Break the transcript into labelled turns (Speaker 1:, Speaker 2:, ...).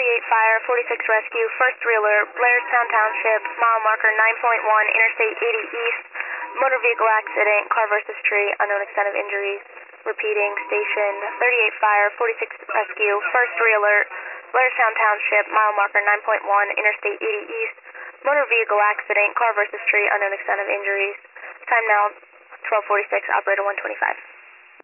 Speaker 1: 38 fire, 46 rescue, first reeler, Blairstown Township, mile marker 9.1, Interstate 80 East, motor vehicle accident, car versus tree, unknown extent of injuries. Repeating, station 38 fire, 46 rescue, first reeler, Blairstown Township, mile marker 9.1, Interstate 80 East, motor vehicle accident, car versus tree, unknown extent of injuries. Time now 12:46, operator 125.